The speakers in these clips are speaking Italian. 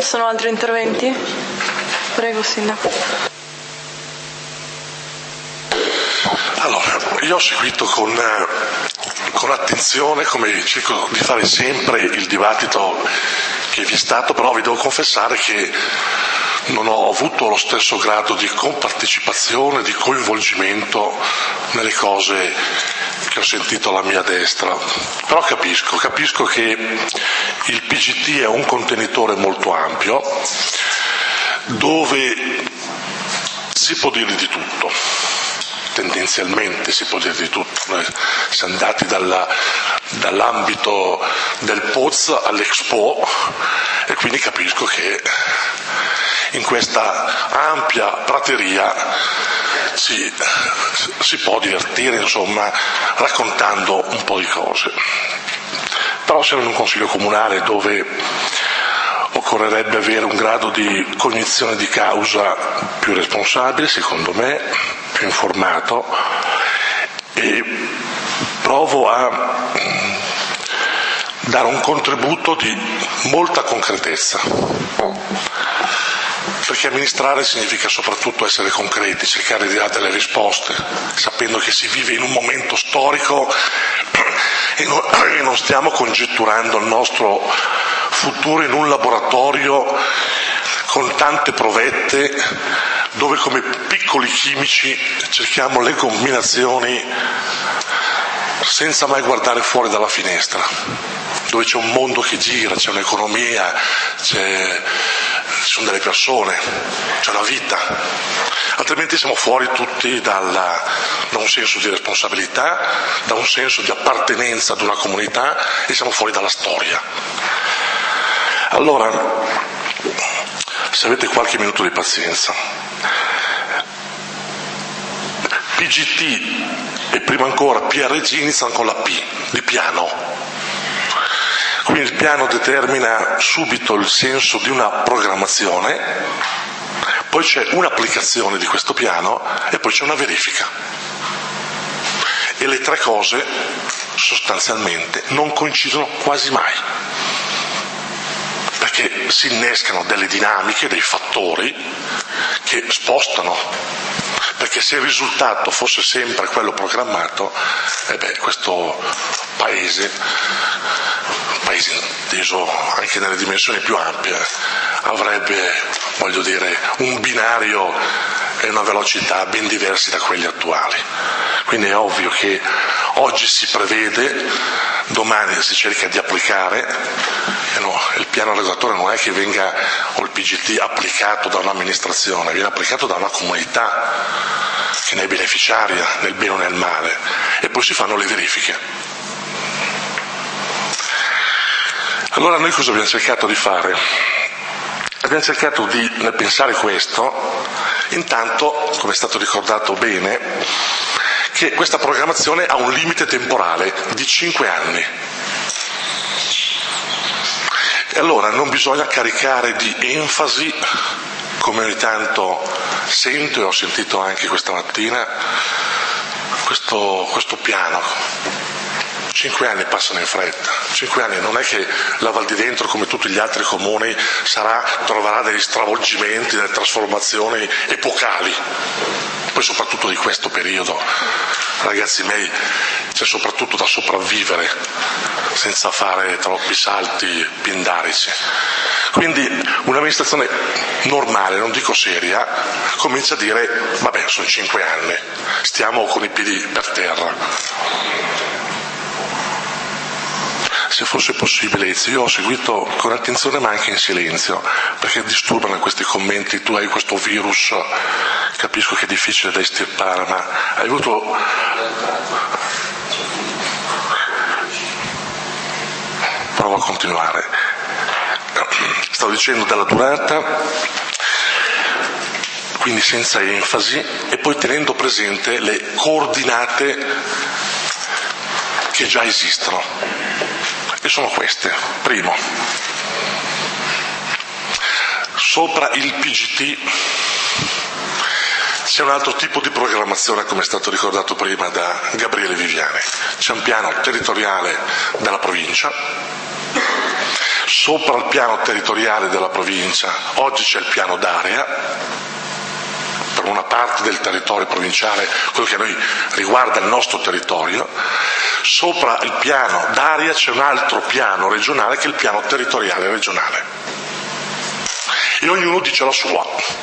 sono altri interventi? Prego, Sindaco. Allora, io ho seguito con attenzione, come cerco di fare sempre, il dibattito che vi è stato, però vi devo confessare che non ho avuto lo stesso grado di compartecipazione, di coinvolgimento nelle cose che ho sentito alla mia destra. Però capisco che il PGT è un contenitore molto ampio, dove si può dire di tutto. Tendenzialmente si può dire di tutto. Noi siamo andati dall'ambito del POZ all'Expo e quindi capisco che in questa ampia prateria si può divertire, insomma, raccontando un po' di cose. Però siamo in un consiglio comunale dove occorrerebbe avere un grado di cognizione di causa più responsabile, secondo me, più informato, e provo a dare un contributo di molta concretezza, perché amministrare significa soprattutto essere concreti, cercare di dare delle risposte, sapendo che si vive in un momento storico e non stiamo congetturando il nostro futuro in un laboratorio con tante provette dove come piccoli chimici cerchiamo le combinazioni senza mai guardare fuori dalla finestra, dove c'è un mondo che gira, c'è un'economia, ci sono delle persone, c'è una vita, altrimenti siamo fuori tutti da un senso di responsabilità, da un senso di appartenenza ad una comunità e siamo fuori dalla storia. Allora, se avete qualche minuto di pazienza, PGT e prima ancora PRG iniziano con la P, di piano. Quindi il piano determina subito il senso di una programmazione, poi c'è un'applicazione di questo piano e poi c'è una verifica. E le tre cose sostanzialmente non coincidono quasi mai, perché si innescano delle dinamiche, dei fattori che spostano, perché se il risultato fosse sempre quello programmato, questo paese inteso anche nelle dimensioni più ampie, avrebbe, un binario e una velocità ben diversi da quelli attuali. Quindi è ovvio che oggi si prevede, domani si cerca di applicare, il piano regolatorio non è che venga, o il PGT, applicato da un'amministrazione, viene applicato da una comunità che ne è beneficiaria, nel bene o nel male, e poi si fanno le verifiche. Allora noi cosa abbiamo cercato di fare? Abbiamo cercato di pensare questo, intanto, come è stato ricordato bene, che questa programmazione ha un limite temporale di 5 anni. E allora non bisogna caricare di enfasi, come ogni tanto sento e ho sentito anche questa mattina, questo piano. 5 anni passano in fretta, 5 anni non è che la Val di Dentro, come tutti gli altri comuni, troverà degli stravolgimenti, delle trasformazioni epocali. Poi soprattutto di questo periodo, ragazzi miei, c'è soprattutto da sopravvivere senza fare troppi salti pindarici. Quindi un'amministrazione normale, non dico seria, comincia a dire vabbè, sono 5 anni, stiamo con i piedi per terra. Se fosse possibile, io ho seguito con attenzione ma anche in silenzio, perché disturbano questi commenti, tu hai questo virus, capisco che è difficile da estirpare, ma hai avuto... Provo a continuare. Stavo dicendo della durata, quindi senza enfasi, e poi tenendo presente le coordinate che già esistono. E sono queste. Primo, sopra il PGT c'è un altro tipo di programmazione, come è stato ricordato prima da Gabriele Viviani. C'è un piano territoriale della provincia, sopra il piano territoriale della provincia oggi c'è il piano d'area, per una parte del territorio provinciale, quello che a noi riguarda il nostro territorio. Sopra il piano d'area c'è un altro piano regionale che è il piano territoriale regionale, e ognuno dice la sua.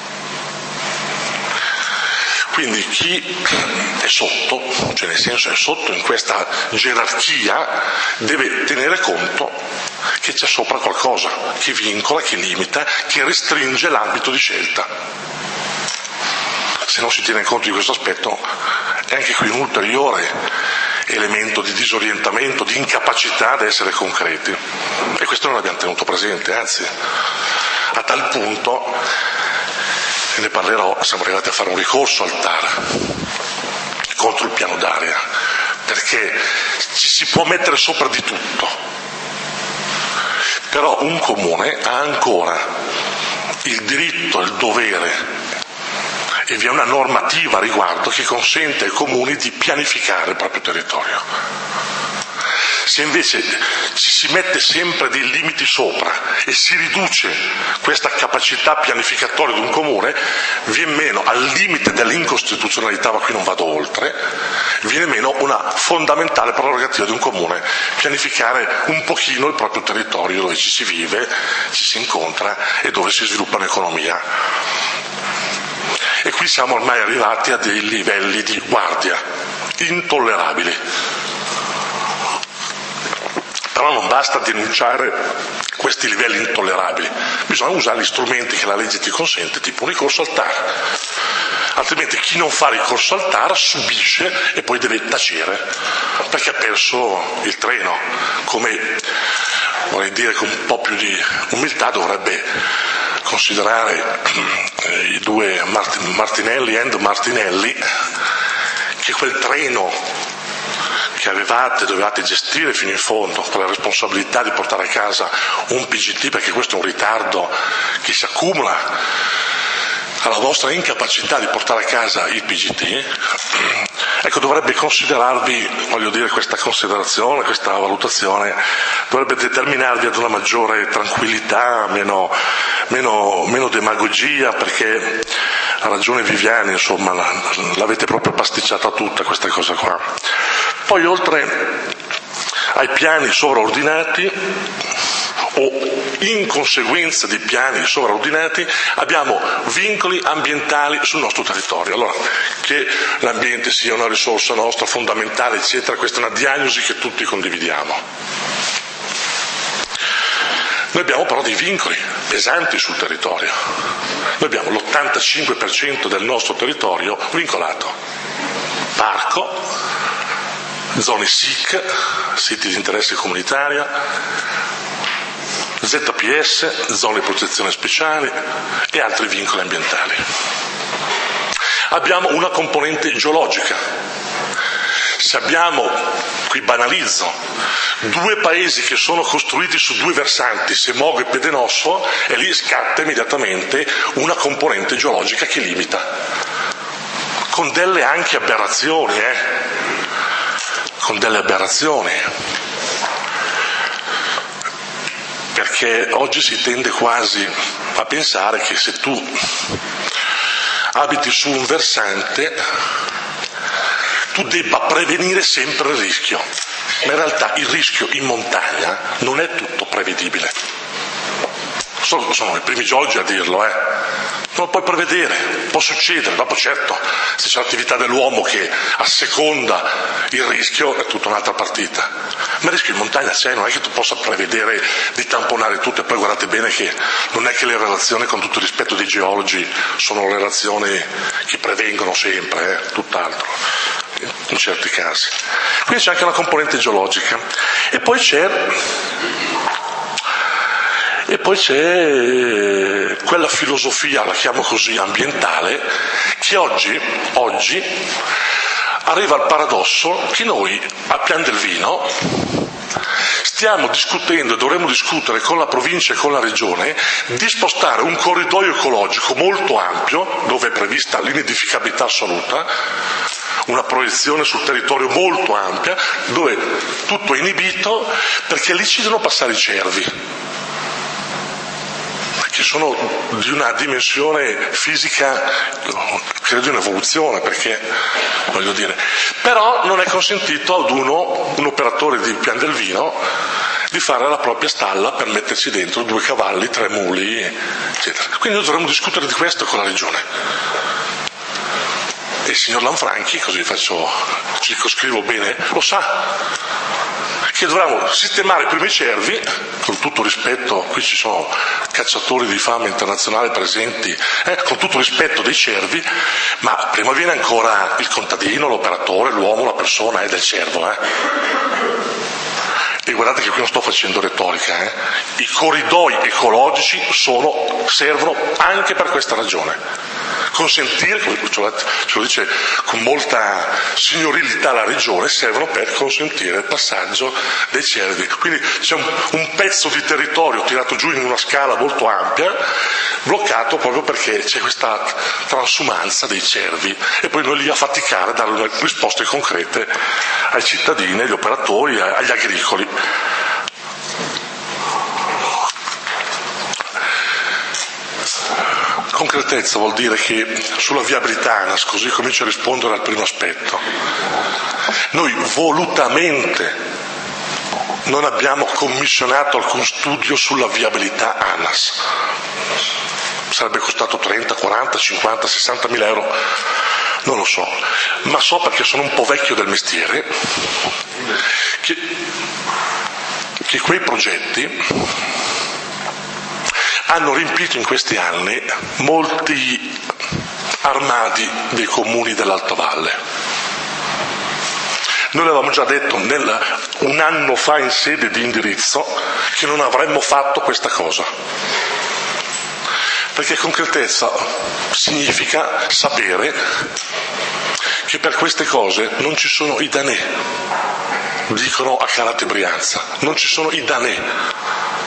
Quindi chi è sotto, cioè nel senso è sotto in questa gerarchia, deve tenere conto che c'è sopra qualcosa che vincola, che limita, che restringe l'ambito di scelta. Se non si tiene conto di questo aspetto è anche qui un ulteriore elemento di disorientamento, di incapacità di essere concreti. E questo non l'abbiamo tenuto presente, anzi, a tal punto, e ne parlerò, siamo arrivati a fare un ricorso al TAR contro il piano d'area, perché ci si può mettere sopra di tutto, però un comune ha ancora il diritto e il dovere, e vi è una normativa a riguardo che consente ai comuni di pianificare il proprio territorio. Se invece ci si mette sempre dei limiti sopra e si riduce questa capacità pianificatoria di un comune, viene meno al limite dell'incostituzionalità, ma qui non vado oltre, viene meno una fondamentale prerogativa di un comune: pianificare un pochino il proprio territorio dove ci si vive, ci si incontra e dove si sviluppa un'economia. E qui siamo ormai arrivati a dei livelli di guardia intollerabili. Però non basta denunciare questi livelli intollerabili, bisogna usare gli strumenti che la legge ti consente, tipo un ricorso al TAR. Altrimenti chi non fa ricorso al TAR subisce e poi deve tacere, perché ha perso il treno. Come, vorrei dire, con un po' più di umiltà dovrebbe considerare i due Martinelli and Martinelli, che quel treno che dovevate gestire fino in fondo, con la responsabilità di portare a casa un PGT, perché questo è un ritardo che si accumula alla vostra incapacità di portare a casa il PGT, ecco, dovrebbe considerarvi, voglio dire, questa considerazione, questa valutazione dovrebbe determinarvi ad una maggiore tranquillità, meno demagogia, perché ha ragione Viviani, insomma, l'avete proprio pasticciata tutta questa cosa qua. Poi, oltre ai piani sovraordinati o in conseguenza dei piani sovraordinati, abbiamo vincoli ambientali sul nostro territorio. Allora, che l'ambiente sia una risorsa nostra fondamentale, eccetera, questa è una diagnosi che tutti condividiamo. Noi abbiamo però dei vincoli pesanti sul territorio. Noi abbiamo l'85% del nostro territorio vincolato: parco, zone SIC, siti di interesse comunitaria, ZPS, zone di protezione speciale e altri vincoli ambientali. Abbiamo una componente geologica. Se abbiamo, qui banalizzo, due paesi che sono costruiti su due versanti, Semogo e Pedenosso, e lì scatta immediatamente una componente geologica che limita, con delle anche aberrazioni, con delle aberrazioni, perché oggi si tende quasi a pensare che se tu abiti su un versante tu debba prevenire sempre il rischio, ma in realtà il rischio in montagna non è tutto prevedibile. Sono i primi geologi a dirlo, non lo puoi prevedere, può succedere, dopo certo, se c'è l'attività dell'uomo che asseconda il rischio è tutta un'altra partita, ma il rischio in montagna c'è, non è che tu possa prevedere di tamponare tutto. E poi guardate bene che non è che le relazioni, con tutto il rispetto dei geologi, sono relazioni che prevengono sempre, tutt'altro in certi casi. Quindi c'è anche una componente geologica e poi c'è quella filosofia, la chiamo così, ambientale, che oggi arriva al paradosso che noi a Pian del Vino stiamo discutendo e dovremmo discutere con la provincia e con la regione di spostare un corridoio ecologico molto ampio, dove è prevista l'inidificabilità assoluta, una proiezione sul territorio molto ampia, dove tutto è inibito, perché lì ci devono passare i cervi. sono di una dimensione fisica, credo di un'evoluzione, perché voglio dire, però non è consentito ad un operatore di Pian del Vino di fare la propria stalla per metterci dentro 2 cavalli, 3 muli, eccetera. Quindi noi dovremmo discutere di questo con la regione. E il signor Lanfranchi, così circoscrivo bene, lo sa, che dovremmo sistemare prima i cervi, con tutto rispetto, qui ci sono cacciatori di fama internazionale presenti, con tutto rispetto dei cervi, ma prima viene ancora il contadino, l'operatore, l'uomo, la persona del cervo. E guardate che qui non sto facendo retorica, i corridoi ecologici servono anche per questa ragione. Consentire, ce lo dice con molta signorilità la regione, servono per consentire il passaggio dei cervi. Quindi c'è un pezzo di territorio tirato giù in una scala molto ampia, bloccato proprio perché c'è questa transumanza dei cervi, e poi noi lì a faticare a dare risposte concrete ai cittadini, agli operatori, agli agricoli. Concretezza vuol dire che sulla viabilità ANAS, così comincio a rispondere al primo aspetto, noi volutamente non abbiamo commissionato alcun studio sulla viabilità ANAS. Sarebbe costato 30, 40, 50, 60 mila euro, non lo so, ma so, perché sono un po' vecchio del mestiere, che quei progetti hanno riempito in questi anni molti armadi dei comuni dell'Alta Valle. Noi l'avevamo già detto un anno fa in sede di indirizzo che non avremmo fatto questa cosa, perché concretezza significa sapere che per queste cose non ci sono i danè, dicono a Carate Brianza, non ci sono i danè.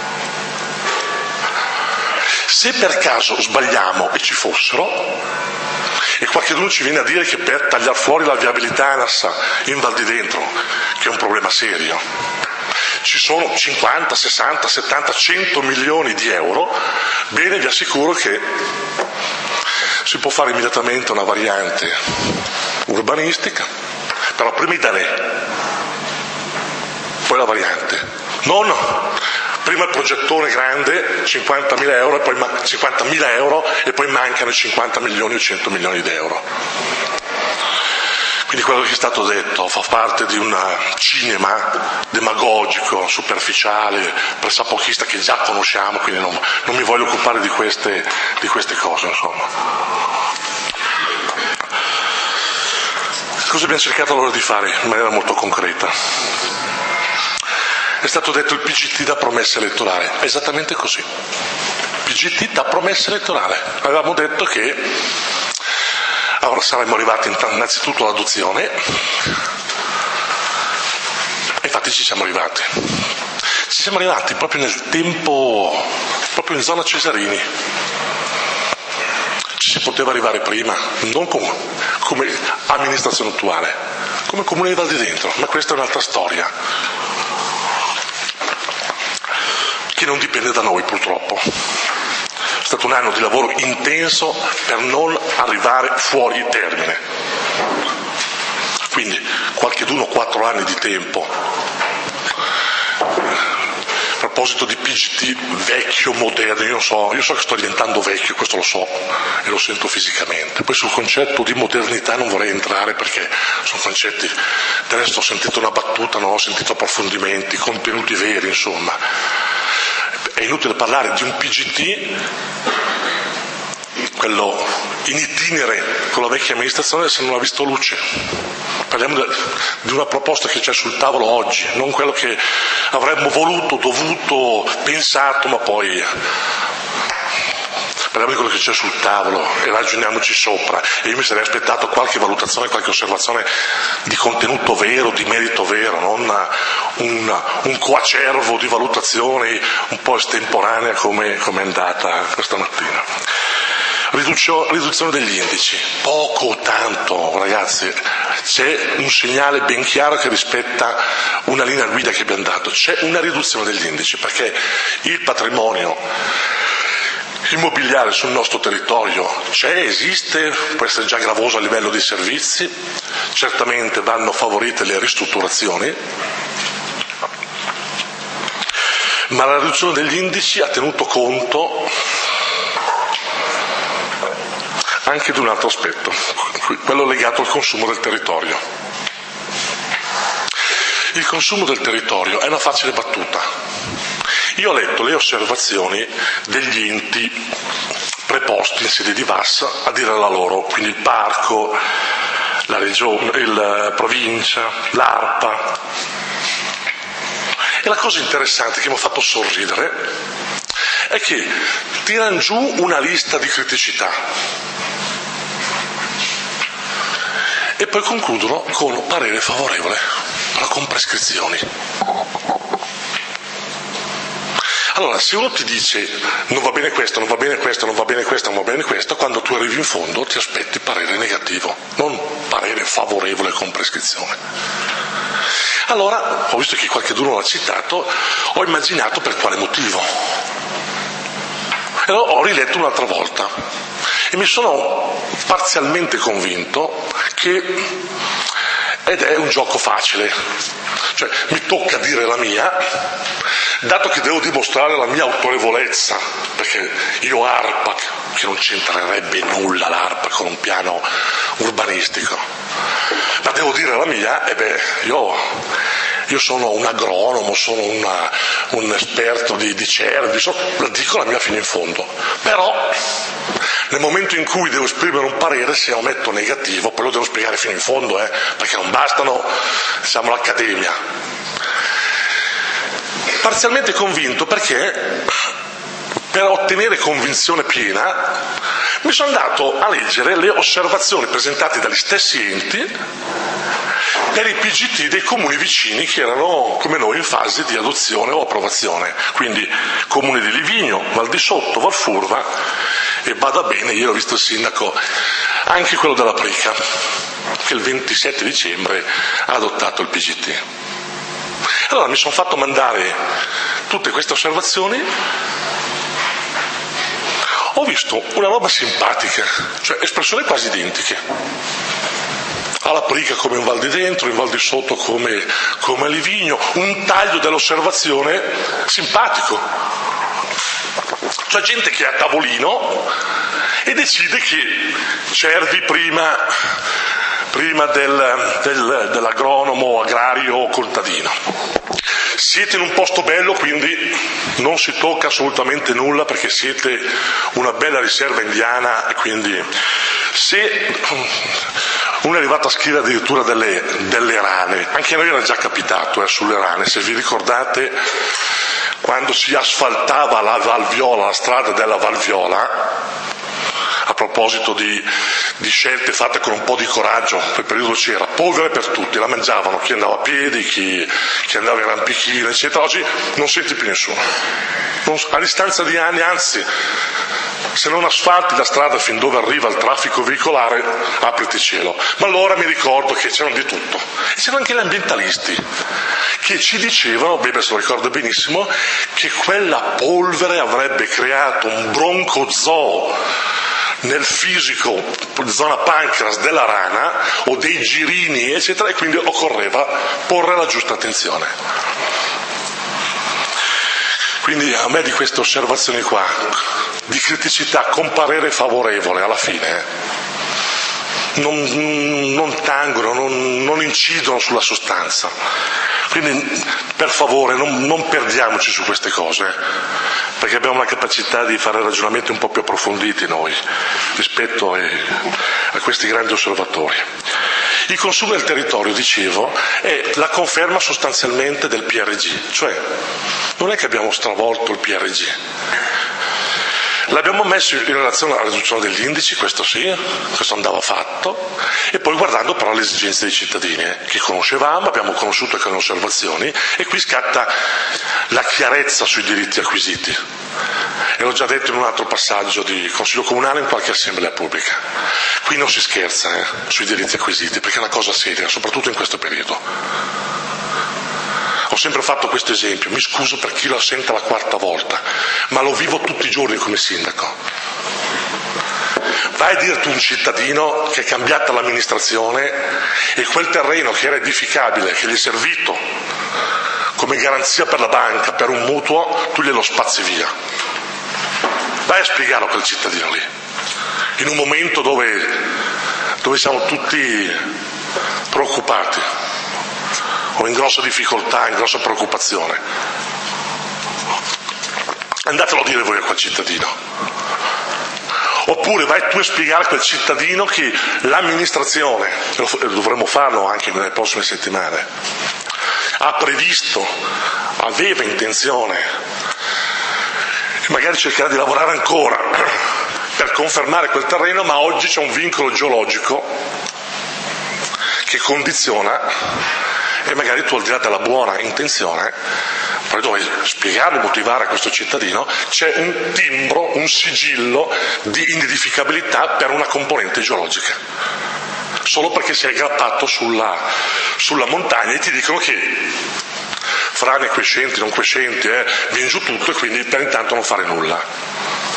Se per caso sbagliamo e ci fossero, e qualcuno ci viene a dire che per tagliare fuori la viabilità ANAS in Val di Dentro, che è un problema serio, ci sono 50, 60, 70, 100 milioni di euro, bene, vi assicuro che si può fare immediatamente una variante urbanistica, però prima i danè, poi la variante. Non prima il progettone grande, 50.000 euro, e poi 50.000 euro, e poi mancano 50 milioni o 100 milioni di euro. Quindi quello che è stato detto fa parte di un cinema demagogico, superficiale, pressapochista, che già conosciamo, quindi non mi voglio occupare di queste cose, insomma. Cosa abbiamo cercato allora di fare in maniera molto concreta? È stato detto il PGT da promessa elettorale, è esattamente così. PGT da promessa elettorale. Avevamo detto che allora saremmo arrivati innanzitutto all'adozione, e infatti ci siamo arrivati. Ci siamo arrivati proprio nel tempo, proprio in zona Cesarini. Ci si poteva arrivare prima, non come amministrazione attuale, come Comune di Val di Dentro, ma questa è un'altra storia, che non dipende da noi purtroppo. È stato un anno di lavoro intenso per non arrivare fuori termine. Quindi qualcheduno 4 anni di tempo. A proposito di PGT vecchio, moderno, io so che sto diventando vecchio, questo lo so e lo sento fisicamente. Poi sul concetto di modernità non vorrei entrare, perché sono concetti, del resto ho sentito una battuta, non ho sentito approfondimenti, contenuti veri, insomma. È inutile parlare di un PGT, quello in itinere con la vecchia amministrazione, se non ha visto luce. Parliamo di una proposta che c'è sul tavolo oggi, non quello che avremmo voluto, dovuto, pensato, ma poi parliamo di quello che c'è sul tavolo e ragioniamoci sopra. E io mi sarei aspettato qualche valutazione, qualche osservazione di contenuto vero, di merito vero, non un coacervo di valutazioni un po' estemporanea come è andata questa mattina. Riduzione degli indici, poco o tanto, ragazzi, c'è un segnale ben chiaro che rispetta una linea guida che abbiamo dato, c'è una riduzione degli indici, perché il patrimonio immobiliare sul nostro territorio c'è, esiste, può essere già gravoso a livello di servizi, certamente vanno favorite le ristrutturazioni, ma la riduzione degli indici ha tenuto conto anche di un altro aspetto, quello legato al consumo del territorio. Il consumo del territorio è una facile battuta. Io ho letto le osservazioni degli enti preposti in sede di VAS a dire la loro, quindi il parco, la regione, la provincia, l'ARPA. E la cosa interessante che mi ha fatto sorridere è che tirano giù una lista di criticità e poi concludono con parere favorevole, però con prescrizioni. Allora, se uno ti dice non va bene questo, non va bene questo, non va bene questo, non va bene questo, quando tu arrivi in fondo ti aspetti parere negativo, non parere favorevole con prescrizione. Allora, ho visto che qualcuno l'ha citato, ho immaginato per quale motivo. E allora ho riletto un'altra volta e mi sono parzialmente convinto ed è un gioco facile, cioè mi tocca dire la mia, dato che devo dimostrare la mia autorevolezza, perché io ARPA, che non c'entrerebbe nulla l'ARPA con un piano urbanistico, ma devo dire la mia, io sono un agronomo, sono un esperto di cervi, dico la mia fino in fondo, però nel momento in cui devo esprimere un parere, se ometto negativo, poi lo devo spiegare fino in fondo, perché non bastano, diciamo, l'accademia. Parzialmente convinto perché per ottenere convinzione piena mi sono andato a leggere le osservazioni presentate dagli stessi enti per i PGT dei comuni vicini che erano come noi in fase di adozione o approvazione, quindi comune di Livigno, Val di Sotto, Valfurva e bada bene, io ho visto il sindaco, anche quello della Prica, che il 27 dicembre ha adottato il PGT. Allora mi sono fatto mandare tutte queste osservazioni, ho visto una roba simpatica, cioè espressioni quasi identiche. Alla Prica come in Val di Dentro, in Val di Sotto come a Livigno, un taglio dell'osservazione simpatico. C'è gente che è a tavolino e decide che Cervi prima dell'agronomo agrario o contadino. Siete in un posto bello, quindi non si tocca assolutamente nulla perché siete una bella riserva indiana e quindi se uno è arrivato a scrivere addirittura delle rane, anche a noi era già capitato sulle rane, se vi ricordate quando si asfaltava la Valviola, la strada della Valviola, a proposito di scelte fatte con un po' di coraggio, quel periodo c'era polvere per tutti, la mangiavano chi andava a piedi, chi andava in rampichino, eccetera. Oggi non senti più nessuno, a distanza di anni, anzi, se non asfalti la strada fin dove arriva il traffico veicolare, apriti cielo. Ma allora mi ricordo che c'erano di tutto, e c'erano anche gli ambientalisti che ci dicevano, se lo ricordo benissimo, che quella polvere avrebbe creato un broncozoo nel fisico, zona pancreas della rana o dei girini, eccetera, e quindi occorreva porre la giusta attenzione. Quindi a me di queste osservazioni qua, di criticità con parere favorevole alla fine, non tangono, non incidono sulla sostanza. Quindi per favore non perdiamoci su queste cose, perché abbiamo la capacità di fare ragionamenti un po' più approfonditi noi rispetto a questi grandi osservatori. Il consumo del territorio, dicevo, è la conferma sostanzialmente del PRG, cioè non è che abbiamo stravolto il PRG. L'abbiamo messo in relazione alla riduzione degli indici, questo sì, questo andava fatto, e poi guardando però le esigenze dei cittadini, che conoscevamo, abbiamo conosciuto anche le osservazioni, e qui scatta la chiarezza sui diritti acquisiti. E l'ho già detto in un altro passaggio di Consiglio Comunale in qualche assemblea pubblica. Qui non si scherza sui diritti acquisiti, perché è una cosa seria, soprattutto in questo periodo. sempre fatto questo esempio, mi scuso per chi lo sente la quarta volta, ma lo vivo tutti i giorni come sindaco. Vai a dirti un cittadino che è cambiata l'amministrazione e quel terreno che era edificabile, che gli è servito come garanzia per la banca, per un mutuo, tu glielo spazi via. Vai a spiegarlo a quel cittadino lì, in un momento dove siamo tutti preoccupati, o in grossa difficoltà, in grossa preoccupazione. Andatelo a dire voi a quel cittadino. Oppure vai tu a spiegare a quel cittadino che l'amministrazione, e dovremmo farlo anche nelle prossime settimane, ha previsto, aveva intenzione, e magari cercherà di lavorare ancora per confermare quel terreno, ma oggi c'è un vincolo geologico che condiziona, e magari tu al di là della buona intenzione, poi devi spiegare e motivare a questo cittadino, c'è un timbro, un sigillo di inedificabilità per una componente geologica, solo perché si è aggrappato sulla montagna e ti dicono che frane quiescenti, non quiescenti, viene giù tutto e quindi per intanto non fare nulla.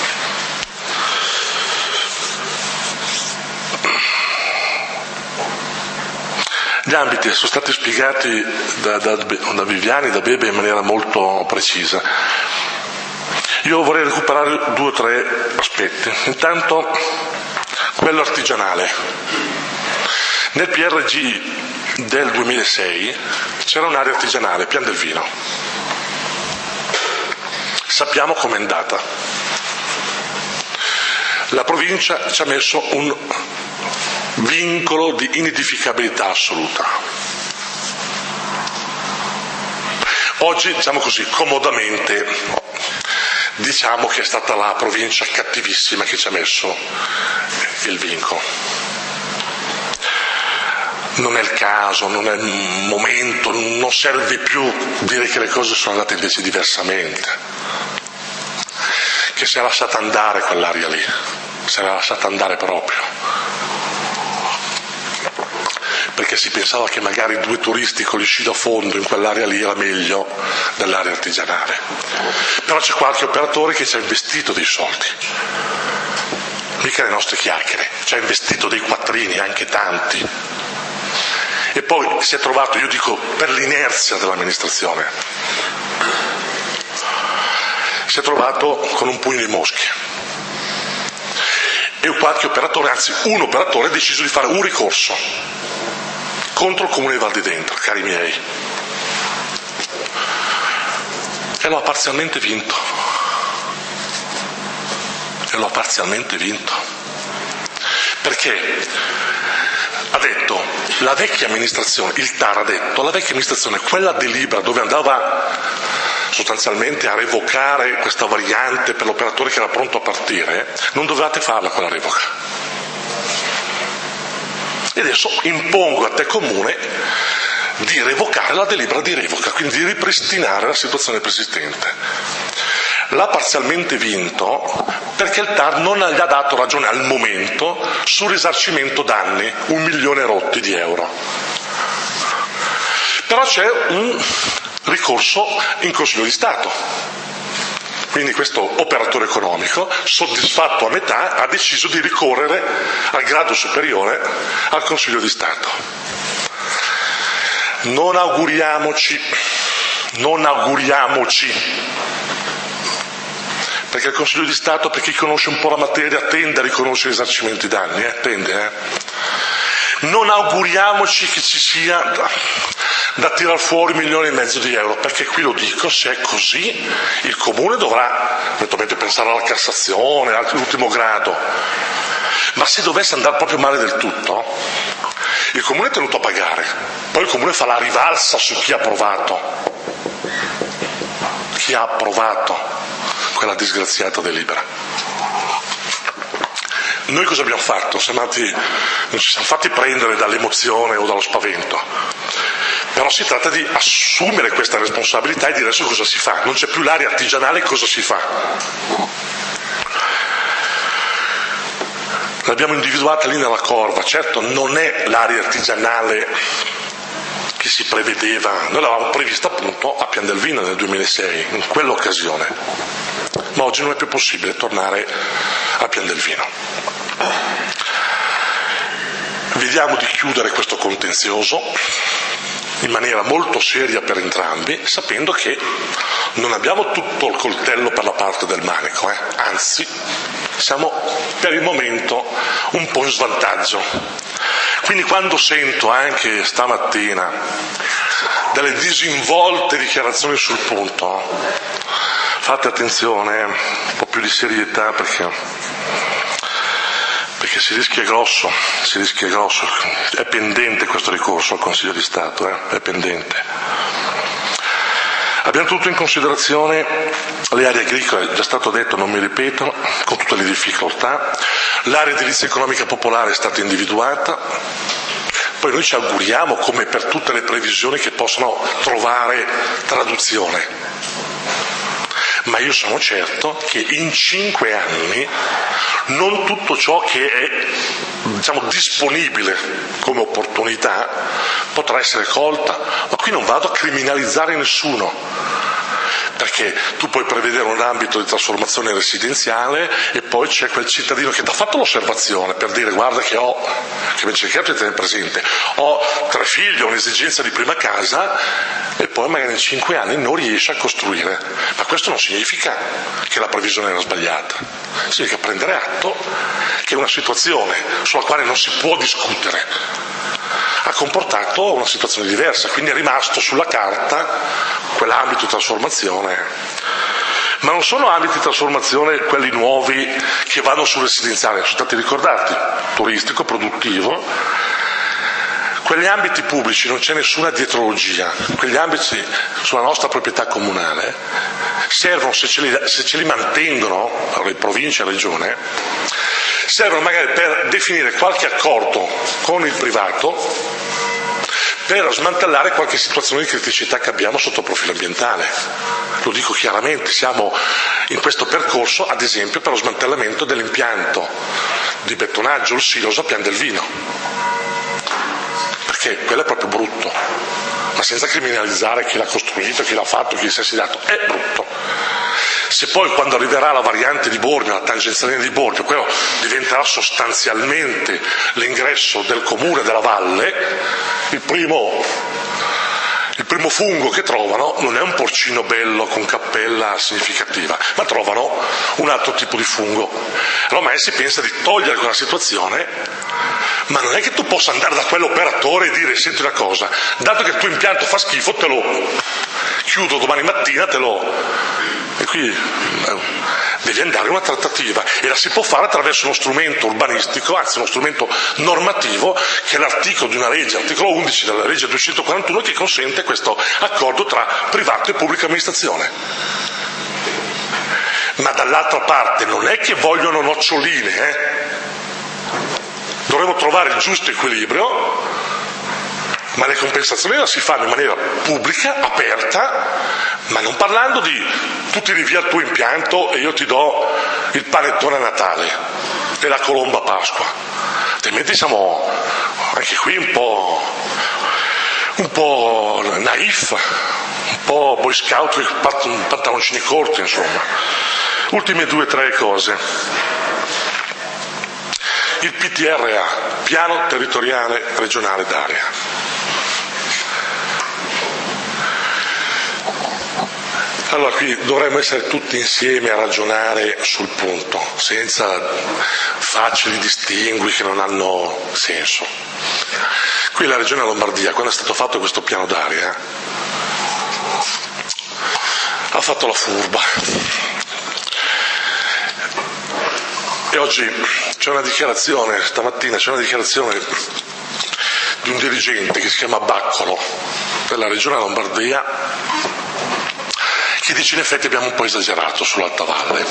Gli ambiti sono stati spiegati da Viviani, da Bebe in maniera molto precisa. Io vorrei recuperare 2 o 3 aspetti. Intanto, quello artigianale. Nel PRG del 2006 c'era un'area artigianale, Pian del Vino. Sappiamo com'è andata. La provincia ci ha messo un vincolo di inedificabilità assoluta. Oggi, diciamo così, comodamente, diciamo che è stata la provincia cattivissima che ci ha messo il vincolo. Non è il caso, non è il momento, non serve più dire che le cose sono andate invece diversamente, che si è lasciata andare quell'area lì, si era lasciata andare proprio, perché si pensava che magari 2 turisti con gli sci da fondo in quell'area lì era meglio dell'area artigianale. Però c'è qualche operatore che ci ha investito dei soldi, mica le nostre chiacchiere, ci ha investito dei quattrini, anche tanti, e poi si è trovato, io dico per l'inerzia dell'amministrazione, si è trovato con un pugno di mosche, e qualche operatore, anzi un operatore, ha deciso di fare un ricorso contro il comune di Val di Dentro, cari miei, e lo ha parzialmente vinto. Perché ha detto, la vecchia amministrazione, il TAR ha detto, la vecchia amministrazione, quella delibera dove andava sostanzialmente a revocare questa variante per l'operatore che era pronto a partire, non dovevate farla quella revoca. E adesso impongo a te comune di revocare la delibera di revoca, quindi di ripristinare la situazione preesistente. L'ha parzialmente vinto perché il TAR non gli ha dato ragione al momento sul risarcimento danni, 1 milione rotti di euro. Però c'è un ricorso in Consiglio di Stato. Quindi questo operatore economico, soddisfatto a metà, ha deciso di ricorrere al grado superiore al Consiglio di Stato. Non auguriamoci, perché il Consiglio di Stato, per chi conosce un po' la materia, tende a riconoscere i risarcimenti danni, Non auguriamoci che ci sia da tirar fuori 1,5 milioni di euro, perché qui lo dico, se è così il comune dovrà eventualmente pensare alla Cassazione, all'ultimo grado, ma se dovesse andare proprio male del tutto, il comune è tenuto a pagare, poi il comune fa la rivalsa su chi ha approvato quella disgraziata delibera. Noi cosa abbiamo fatto? Non ci siamo fatti prendere dall'emozione o dallo spavento, però si tratta di assumere questa responsabilità e dire adesso cosa si fa. Non c'è più l'area artigianale, cosa si fa? L'abbiamo individuata lì nella corva, certo non è l'area artigianale che si prevedeva, noi l'avevamo prevista appunto a Pian del Vino nel 2006, in quell'occasione, ma oggi non è più possibile tornare a Pian del Vino. Vediamo di chiudere questo contenzioso in maniera molto seria per entrambi, sapendo che non abbiamo tutto il coltello per la parte del manico, anzi siamo per il momento un po' in svantaggio. Quindi quando sento anche stamattina delle disinvolte dichiarazioni sul punto, fate attenzione, un po' più di serietà perché si rischia grosso, è pendente questo ricorso al Consiglio di Stato, è pendente. Abbiamo tenuto in considerazione le aree agricole, è già stato detto, non mi ripeto, con tutte le difficoltà, l'area edilizia economica popolare è stata individuata, poi noi ci auguriamo, come per tutte le previsioni, che possano trovare traduzione. Ma io sono certo che in 5 anni non tutto ciò che è, disponibile come opportunità potrà essere colta. Ma qui non vado a criminalizzare nessuno, perché tu puoi prevedere un ambito di trasformazione residenziale e poi c'è quel cittadino che ti ha fatto l'osservazione per dire: guarda che mi cercato di tenere presente, ho 3 figli, ho un'esigenza di prima casa, e poi magari in 5 anni non riesce a costruire. Ma questo non significa che la previsione era sbagliata, significa prendere atto che una situazione sulla quale non si può discutere ha comportato una situazione diversa, quindi è rimasto sulla carta quell'ambito di trasformazione. Ma non sono ambiti di trasformazione quelli nuovi che vanno sul residenziale, sono stati ricordati, turistico, produttivo. Quegli ambiti pubblici non c'è nessuna dietrologia, quegli ambiti sulla nostra proprietà comunale servono, se ce li mantengono, le province e regione, servono magari per definire qualche accordo con il privato per smantellare qualche situazione di criticità che abbiamo sotto il profilo ambientale. Lo dico chiaramente, siamo in questo percorso, ad esempio, per lo smantellamento dell'impianto di bettonaggio, il silos a Pian del Vino, perché quello è proprio brutto, ma senza criminalizzare chi l'ha costruito, chi l'ha fatto, chi si è insediato, è brutto. Se poi quando arriverà la variante di Bormio, la tangenziale di Bormio, quello diventerà sostanzialmente l'ingresso del comune della valle, il primo fungo che trovano non è un porcino bello con cappella significativa, ma trovano un altro tipo di fungo. Allora mai si pensa di togliere quella situazione, ma non è che tu possa andare da quell'operatore e dire: senti una cosa, dato che il tuo impianto fa schifo, te lo chiudo domani mattina, e qui devi andare in una trattativa, e la si può fare attraverso uno strumento urbanistico, anzi uno strumento normativo, che è l'articolo di una legge, l'articolo 11 della legge 241, che consente questo accordo tra privato e pubblica amministrazione. Ma dall'altra parte non è che vogliono noccioline, dovremmo trovare il giusto equilibrio, ma le compensazioni le si fanno in maniera pubblica, aperta, ma non parlando di tu tiri via il tuo impianto e io ti do il panettone a Natale e la colomba a Pasqua, altrimenti siamo anche qui un po' naif, un po' boy scout con pantaloncini corti, insomma. Ultime 2 o 3 cose. Il PTRA, Piano Territoriale Regionale d'Area. Allora qui dovremmo essere tutti insieme a ragionare sul punto, senza facili distingui che non hanno senso. Qui la Regione Lombardia, quando è stato fatto questo piano d'area, ha fatto la furba. E oggi c'è una dichiarazione, stamattina c'è una dichiarazione di un dirigente che si chiama Baccolo, della Regione Lombardia, che dice: in effetti abbiamo un po' esagerato sull'Alta Valle.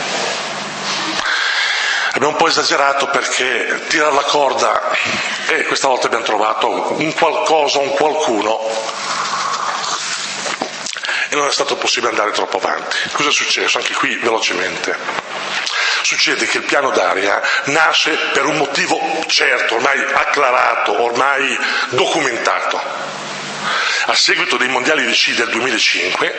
Abbiamo un po' esagerato perché tirare la corda, e questa volta abbiamo trovato un qualcosa, un qualcuno, e non è stato possibile andare troppo avanti. Cosa è successo? Anche qui velocemente. Succede che il piano d'area nasce per un motivo certo, ormai acclarato, ormai documentato. a seguito dei mondiali di sci del 2005,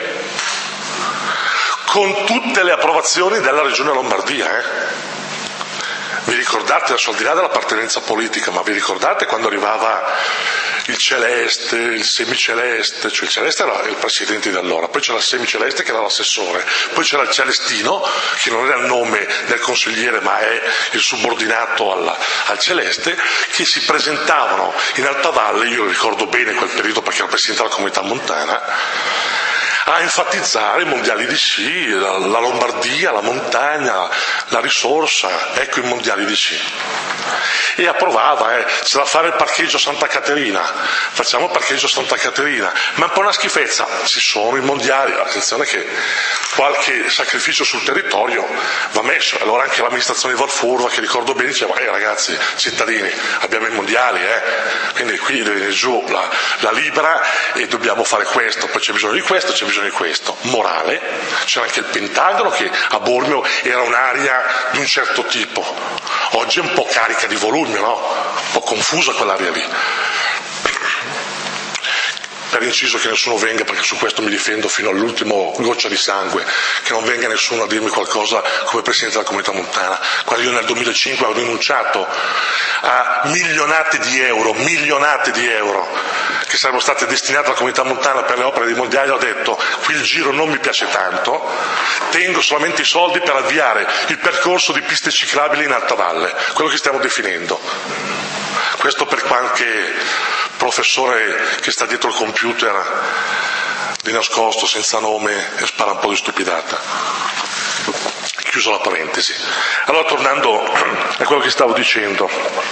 con tutte le approvazioni della Regione Lombardia. Vi ricordate, adesso al di là dell'appartenenza politica, ma vi ricordate quando arrivava il celeste, il semiceleste, cioè il celeste era il presidente di allora, poi c'era il semiceleste che era l'assessore, poi c'era il celestino, che non era il nome del consigliere ma è il subordinato al celeste, che si presentavano in Alta Valle, io ricordo bene quel periodo perché ero presidente della comunità montana, a enfatizzare i mondiali di sci, la Lombardia, la montagna, la risorsa, ecco i mondiali di sci. E approvava, c'è da fare il parcheggio Santa Caterina, facciamo il parcheggio Santa Caterina, ma è un po' una schifezza, ci sono i mondiali, attenzione che qualche sacrificio sul territorio va messo, allora anche l'amministrazione di Valfurva, che ricordo bene, diceva, ragazzi, cittadini, abbiamo i mondiali, quindi qui deve venire giù la libera e dobbiamo fare questo, poi c'è bisogno di questo, c'è bisogno di questo. Morale, c'era anche il Pentagono che a Bormio era un'area di un certo tipo, oggi è un po' carica di volumi, no? Un po' confusa quell'area lì. Per inciso che nessuno venga, perché su questo mi difendo fino all'ultimo goccia di sangue, che non venga nessuno a dirmi qualcosa come Presidente della Comunità Montana, quando io nel 2005 ho rinunciato a milionate di euro, che sarebbero state destinate alla Comunità Montana per le opere dei mondiali, ho detto, qui il giro non mi piace tanto, tengo solamente i soldi per avviare il percorso di piste ciclabili in Alta Valle, quello che stiamo definendo. Questo per qualche professore che sta dietro il computer di nascosto, senza nome, e spara un po' di stupidata. Chiuso la parentesi. Allora, tornando a quello che stavo dicendo,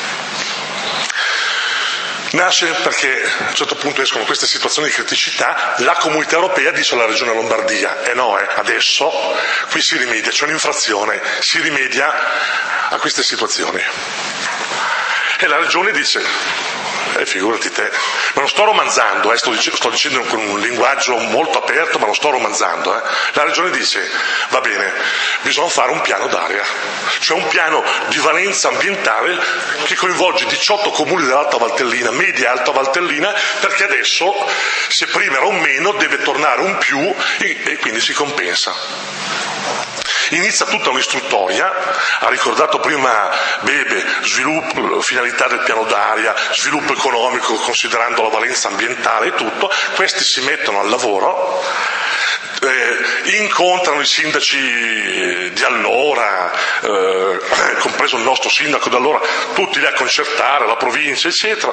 nasce perché a un certo punto escono queste situazioni di criticità, la Comunità Europea dice alla Regione Lombardia, adesso qui si rimedia, c'è un'infrazione, si rimedia a queste situazioni. E la Regione dice, figurati te, ma non sto romanzando, sto dicendo con un linguaggio molto aperto, ma non sto romanzando. La Regione dice, va bene, bisogna fare un piano d'area, cioè un piano di valenza ambientale che coinvolge 18 comuni dell'Alta Valtellina, media Alta Valtellina, perché adesso, se prima era un meno, deve tornare un più e quindi si compensa. Inizia tutta un'istruttoria, ha ricordato prima Bebe, sviluppo, finalità del piano d'aria, sviluppo economico considerando la valenza ambientale e tutto, questi si mettono al lavoro, incontrano i sindaci di allora, compreso il nostro sindaco di allora, tutti lì a concertare, la provincia eccetera.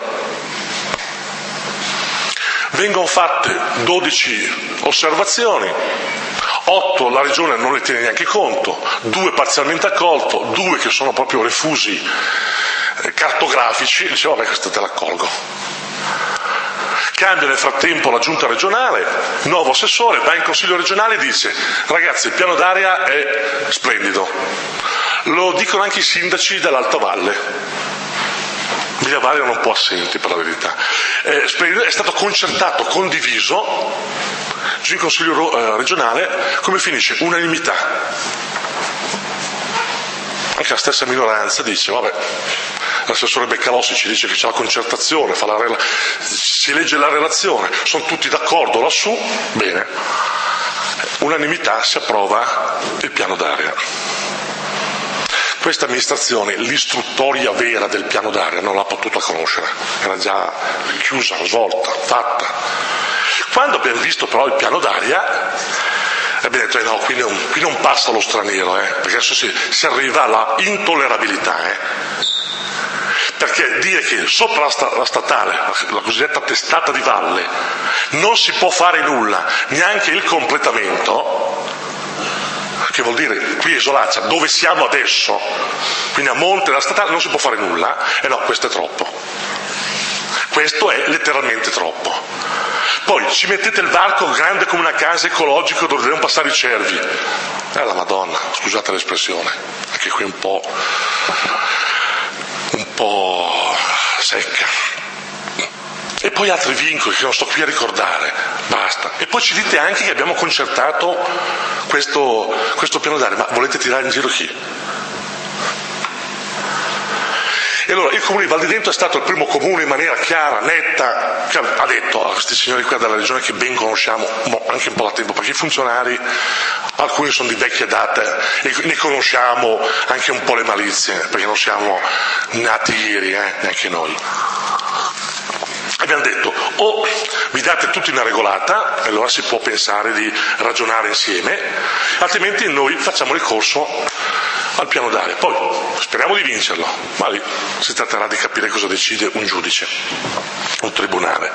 Vengono fatte 12 osservazioni, 8 la Regione non ne tiene neanche conto, 2 parzialmente accolto, 2 che sono proprio refusi cartografici, dice vabbè questo te l'accolgo. Cambia nel frattempo la giunta regionale, nuovo assessore, va in consiglio regionale e dice ragazzi il piano d'area è splendido, lo dicono anche i sindaci dell'Alta Valle. Via Valle erano un po' assenti per la verità, è stato concertato, condiviso giù in consiglio regionale. Come finisce? Unanimità. Anche la stessa minoranza dice vabbè, l'assessore Beccalossi ci dice che c'è la concertazione, si legge la relazione, sono tutti d'accordo lassù, bene, unanimità, si approva il piano d'area. Questa amministrazione l'istruttoria vera del piano d'area non l'ha potuta conoscere, era già chiusa, svolta, fatta. Quando abbiamo visto però il piano d'aria abbiamo detto no, qui non passa lo straniero, perché adesso si arriva alla intollerabilità. Perché dire che sopra la statale, la cosiddetta testata di valle, non si può fare nulla, neanche il completamento, che vuol dire qui Isolaccia, dove siamo adesso, quindi a monte della statale non si può fare nulla, no, questo è troppo. Questo è letteralmente troppo. Poi ci mettete il varco grande come una casa, ecologico, dove devono passare i cervi. La Madonna, scusate l'espressione, anche qui un po' secca. E poi altri vincoli che non sto qui a ricordare, basta. E poi ci dite anche che abbiamo concertato questo piano d'area, ma volete tirare in giro chi? E allora il comune di Val di Dentro è stato il primo comune in maniera chiara, netta, che ha detto a questi signori qua della regione che ben conosciamo anche un po' da tempo, perché i funzionari, alcuni sono di vecchia data e ne conosciamo anche un po' le malizie, perché non siamo nati ieri, neanche noi. Abbiamo detto, o vi date tutti una regolata, e allora si può pensare di ragionare insieme, altrimenti noi facciamo ricorso al piano d'aria. Poi speriamo di vincerlo, ma lì si tratterà di capire cosa decide un giudice, un tribunale.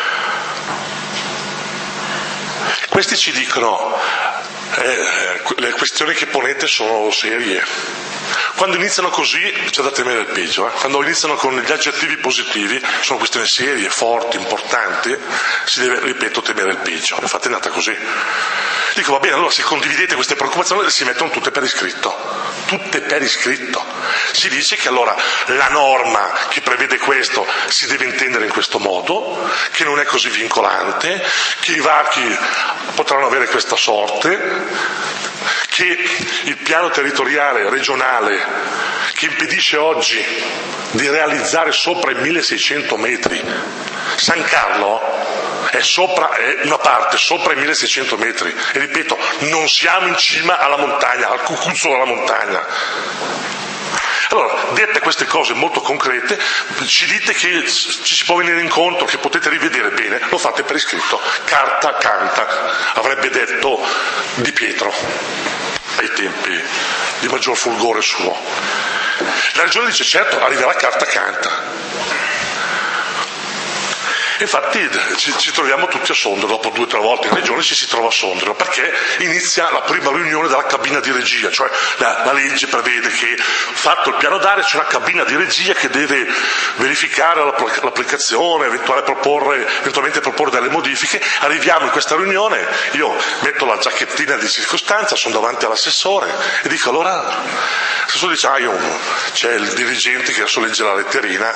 Questi ci dicono, le questioni che ponete sono serie. Quando iniziano così c'è da temere il peggio, Quando iniziano con gli aggettivi positivi, sono questioni serie, forti, importanti, si deve, ripeto, temere il peggio. Infatti è nata così. Dico, va bene, allora se condividete queste preoccupazioni si mettono tutte per iscritto. Tutte per iscritto. Si dice che allora la norma che prevede questo si deve intendere in questo modo, che non è così vincolante, che i vacchi potranno avere questa sorte, che il piano territoriale regionale che impedisce oggi di realizzare sopra i 1600 metri, San Carlo è una parte sopra i 1600 metri, e ripeto, non siamo in cima alla montagna, al cucuzzolo della montagna. Allora, dette queste cose molto concrete, ci dite che ci si può venire incontro, che potete rivedere bene, lo fate per iscritto, carta canta, avrebbe detto Di Pietro ai tempi di maggior fulgore suo. La regione dice, certo, arriverà carta canta. Infatti ci troviamo tutti a Sondrio, dopo 2 o 3 volte in regione ci si trova a Sondrio, perché inizia la prima riunione della cabina di regia, cioè la legge prevede che, fatto il piano d'aria, c'è una cabina di regia che deve verificare l'applicazione, eventualmente proporre delle modifiche. Arriviamo in questa riunione, io metto la giacchettina di circostanza, sono davanti all'assessore e dico, allora, l'assessore dice, c'è il dirigente che adesso legge la letterina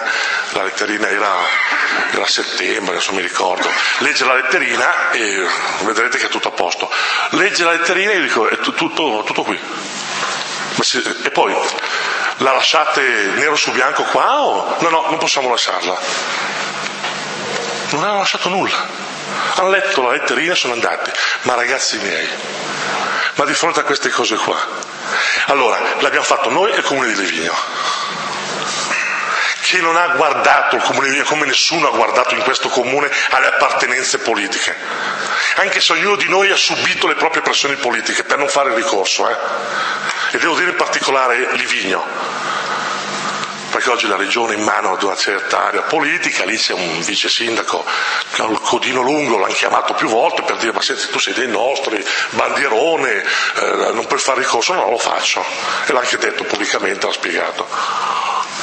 era a settembre, adesso mi ricordo, legge la letterina e vedrete che è tutto a posto. Legge la letterina e io dico, è tutto qui. E poi la lasciate nero su bianco qua o no, non possiamo lasciarla. Non hanno lasciato nulla, hanno letto la letterina e sono andati. Ma ragazzi miei, ma di fronte a queste cose qua, allora l'abbiamo fatto noi e il comune di Livigno, che non ha guardato il comune di Livigno, come nessuno ha guardato in questo comune, alle appartenenze politiche, anche se ognuno di noi ha subito le proprie pressioni politiche per non fare ricorso, e devo dire in particolare Livigno, perché oggi la regione è in mano ad una certa area politica, lì c'è un vice sindaco che ha il codino lungo, l'hanno chiamato più volte per dire, ma senti, tu sei dei nostri, bandierone, non puoi fare ricorso. No, lo faccio, e l'ha anche detto pubblicamente, l'ha spiegato.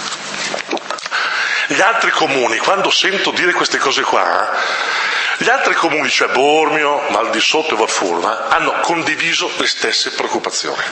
Gli altri comuni, quando sento dire queste cose qua, gli altri comuni, cioè Bormio, Val di Sotto e Valfurva, hanno condiviso le stesse preoccupazioni.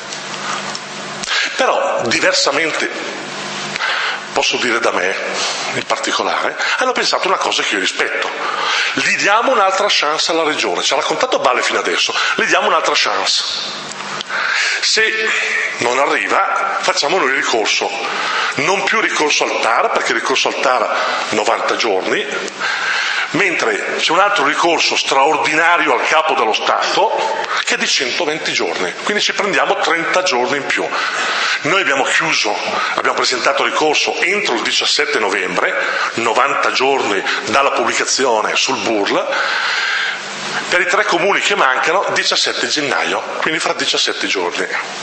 Però, diversamente, posso dire da me, in particolare, hanno pensato una cosa che io rispetto. Gli diamo un'altra chance alla regione, ci ha raccontato Balle fino adesso, gli diamo un'altra chance. Se non arriva, facciamo noi ricorso, non più ricorso al TAR, perché il ricorso al TAR 90 giorni, mentre c'è un altro ricorso straordinario al capo dello Stato che è di 120 giorni, quindi ci prendiamo 30 giorni in più. Noi abbiamo presentato ricorso entro il 17 novembre, 90 giorni dalla pubblicazione sul BURL. Per i 3 comuni che mancano, 17 gennaio, quindi fra 17 giorni.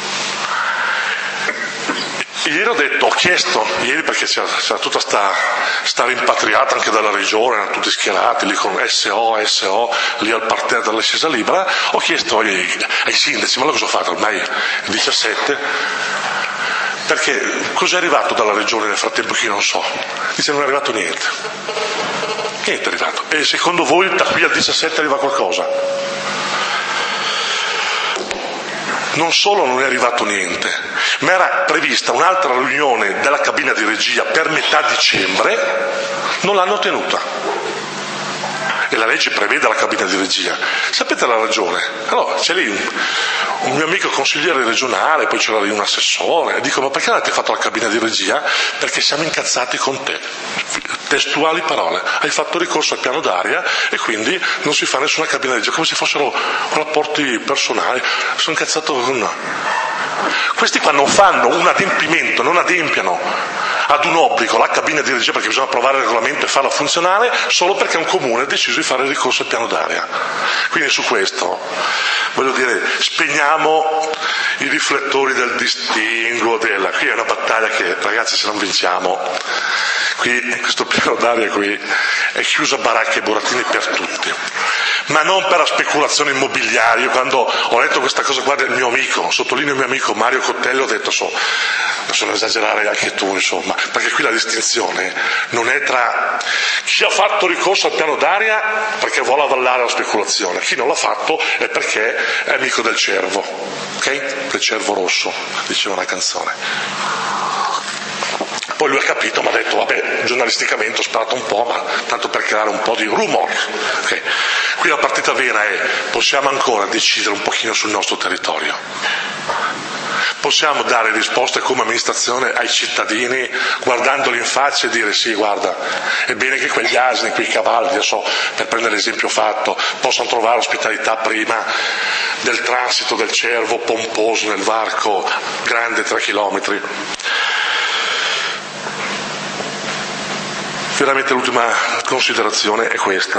Ieri ho chiesto, perché c'era tutta sta rimpatriata anche dalla regione, erano tutti schierati lì con SO, lì al parterre dell'Ascesa Libera, ho chiesto ai sindaci, ma cosa fate ormai il 17? Perché cos'è arrivato dalla regione nel frattempo che io non so? Dice, non è arrivato niente. Niente è arrivato. E secondo voi da qui al 17 arriva qualcosa? Non solo non è arrivato niente, ma era prevista un'altra riunione della cabina di regia per metà dicembre, non l'hanno tenuta. e la legge prevede la cabina di regia. Sapete la ragione? Allora, c'è lì un mio amico consigliere regionale, poi c'era lì un assessore, e dico: ma perché avete fatto la cabina di regia? Perché siamo incazzati con te. Testuali parole: hai fatto ricorso al piano d'aria e quindi non si fa nessuna cabina di regia, come se fossero rapporti personali. Sono incazzato con no. Questi qua non fanno un adempimento, non adempiano ad un obbligo la cabina di regia, perché bisogna approvare il regolamento e farla funzionare, solo perché un comune ha deciso di fare il ricorso al piano d'aria. Quindi su questo, voglio dire, spegniamo i riflettori del distinguo, qui è una battaglia che, ragazzi, se non vinciamo, qui questo piano d'aria qui è chiuso a baracche e burattini per tutti, ma non per la speculazione immobiliare. Io quando ho letto questa cosa qua del mio amico, sottolineo il mio amico Mario Cottello, ho detto: non esagerare anche tu, insomma, perché qui la distinzione non è tra chi ha fatto ricorso al piano d'aria perché vuole avvallare la speculazione, chi non l'ha fatto è perché è amico del cervo, ok? Del cervo rosso, diceva una canzone. Poi lui ha capito, mi ha detto: vabbè, giornalisticamente ho sparato un po', ma tanto per creare un po' di rumore. Okay. Qui la partita vera è: possiamo ancora decidere un pochino sul nostro territorio? Possiamo dare risposte come amministrazione ai cittadini, guardandoli in faccia e dire: sì, guarda, è bene che quegli asini, quei cavalli, adesso per prendere l'esempio fatto, possano trovare ospitalità prima del transito del cervo pomposo nel varco grande 3 chilometri. Veramente l'ultima considerazione è questa.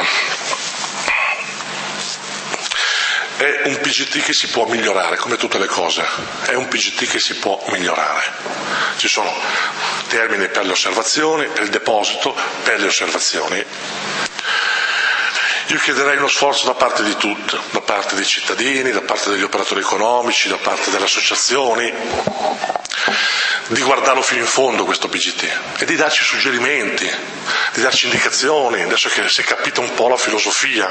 È un PGT che si può migliorare, come tutte le cose. È un PGT che si può migliorare. Ci sono termini per le osservazioni, per il deposito, per le osservazioni. Io chiederei uno sforzo da parte di tutti, da parte dei cittadini, da parte degli operatori economici, da parte delle associazioni, di guardarlo fino in fondo questo PGT e di darci suggerimenti, di darci indicazioni, adesso che si è capita un po' la filosofia,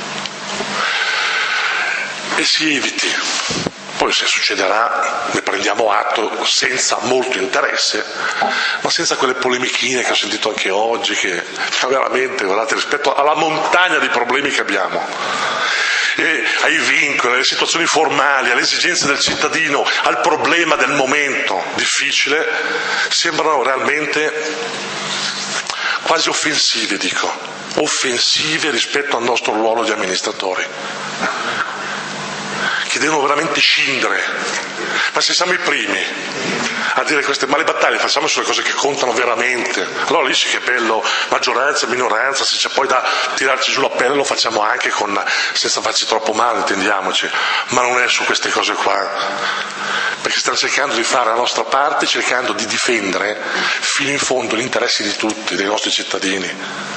e si eviti. Poi se succederà ne prendiamo atto senza molto interesse, ma senza quelle polemichine che ho sentito anche oggi, che veramente, guardate, rispetto alla montagna di problemi che abbiamo, e ai vincoli, alle situazioni formali, alle esigenze del cittadino, al problema del momento difficile, sembrano realmente quasi offensive, offensive rispetto al nostro ruolo di amministratori, che devono veramente scindere. Ma se siamo i primi a dire queste male battaglie, facciamo sulle cose che contano veramente, allora lì sì che è bello, maggioranza e minoranza, se c'è poi da tirarci giù la pelle lo facciamo anche senza farci troppo male, intendiamoci, ma non è su queste cose qua, perché stiamo cercando di fare la nostra parte, cercando di difendere fino in fondo gli interessi di tutti, dei nostri cittadini.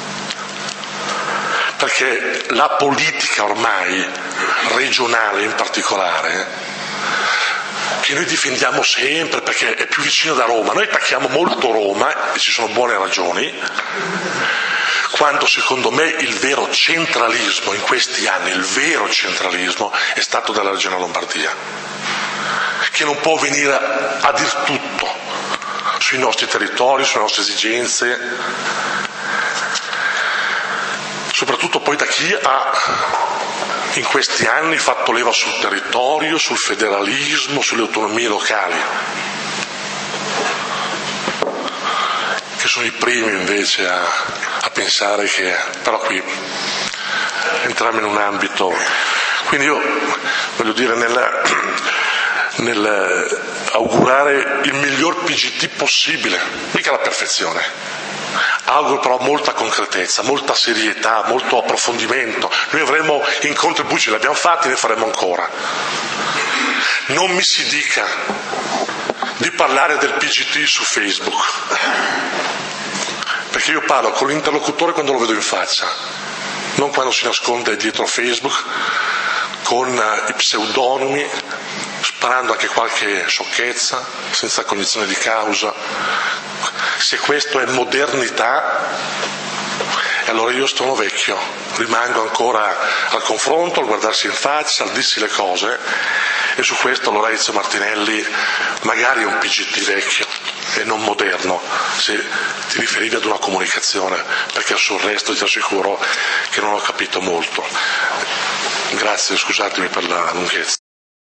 Perché la politica ormai, regionale in particolare, che noi difendiamo sempre perché è più vicino da Roma, noi attacchiamo molto Roma, e ci sono buone ragioni, quando secondo me il vero centralismo in questi anni, il vero centralismo è stato della Regione Lombardia, che non può venire a dir tutto sui nostri territori, sulle nostre esigenze, soprattutto poi da chi ha in questi anni fatto leva sul territorio, sul federalismo, sulle autonomie locali, che sono i primi invece a pensare che però qui entriamo in un ambito. Quindi io voglio dire, nel augurare il miglior PGT possibile, mica la perfezione, auguro però molta concretezza, molta serietà, molto approfondimento. Noi avremo incontri pubblici, li abbiamo fatti, ne faremo ancora. Non mi si dica di parlare del PGT su Facebook, perché io parlo con l'interlocutore quando lo vedo in faccia, non quando si nasconde dietro Facebook con i pseudonimi, sparando anche qualche sciocchezza senza cognizione di causa. Se questo è modernità, allora io sono vecchio, rimango ancora al confronto, al guardarsi in faccia, al dirsi le cose, e su questo allora Ezio Martinelli magari è un PGT vecchio. e non moderno, se ti riferivi ad una comunicazione, perché sul resto ti assicuro che non ho capito molto. Grazie, scusatemi per la lunghezza.